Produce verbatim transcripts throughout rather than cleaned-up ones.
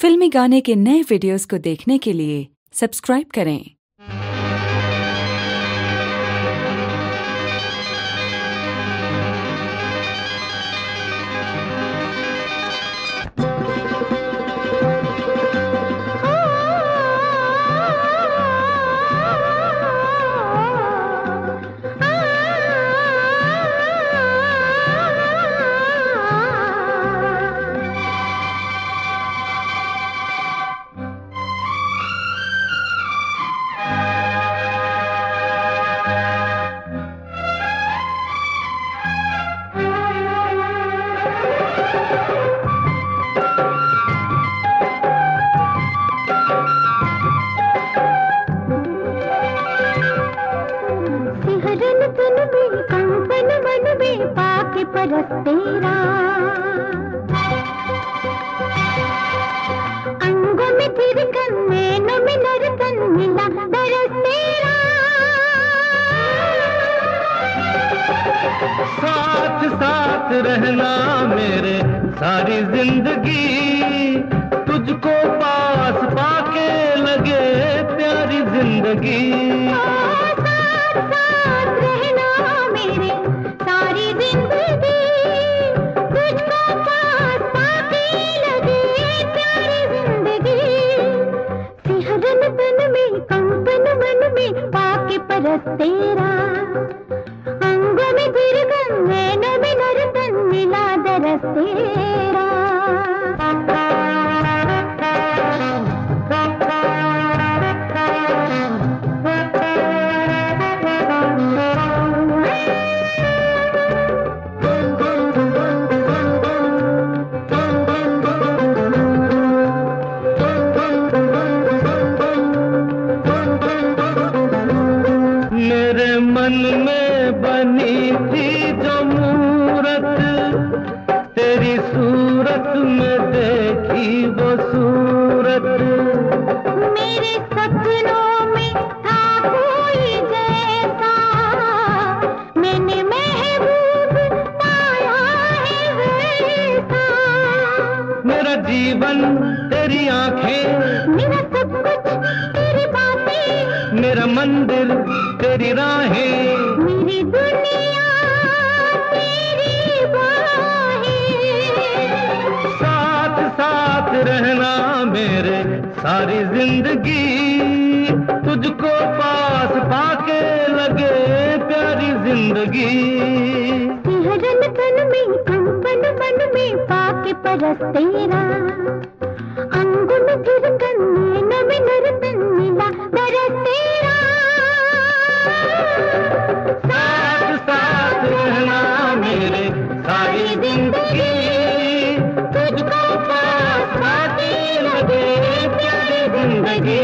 फिल्मी गाने के नए वीडियोस को देखने के लिए सब्सक्राइब करें। परस तेरा अंगों में थिरकन नैनों में नरकन मिला दरस तेरा। साथ साथ रहना मेरे सारी जिंदगी, तुझको पास पाके लगे प्यारी जिंदगी। परस तेरा अंगों में थिरकन नैनों में नरकन मिला दरस तेरा। मन में बनी थी जो मूरत, तेरी सूरत में देखी वो सूरत। मेरे सपनों में था कोई जैसा, मैंने महबूब पाया है वैसा। मेरा जीवन तेरी आंखें, मेरा सब कुछ तेरी बातें, मेरा मंदिर तेरी राहें, मेरी दुनिया तेरी बाहें। साथ साथ रहना मेरे सारी जिंदगी, तुझको पास पाके लगे प्यारी जिंदगी। सिहरन तन में कंपन मन में पाके परस तेरा अंगों में थिरकन नैनों में नरकन मिला दरस तेरा। साथ साथ रहना मेरे सारी जिंदगी, तुझको पास पाके लगे प्यारी जिंदगी।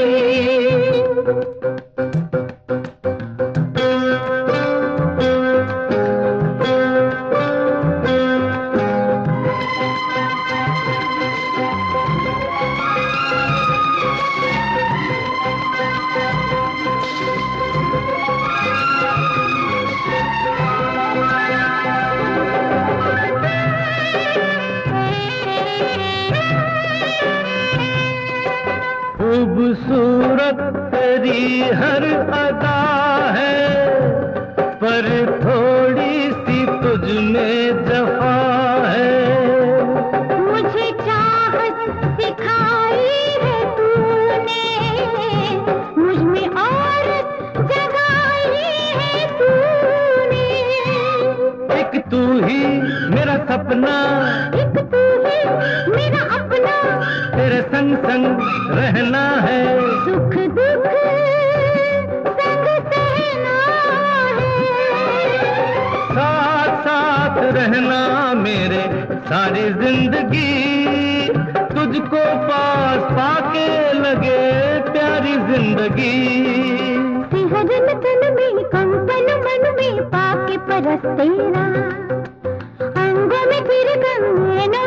खूबसूरत तेरी हर अदा है, पर थोड़ी सी तुझ में जफा है। मुझे चाहत सिखाई है तूने, मुझ में औरत जगाई है तूने। एक तू ही मेरा सपना, एक तू ही मेरा अपना, तेरे संग संग रहना है, सुख दुख संग सहना है। साथ साथ रहना मेरे सारी जिंदगी, तुझको पास पाके लगे प्यारी जिंदगी। सिहरन तन में कंपन मन में पाके परस तेरा अंगों में थिरकन नैनों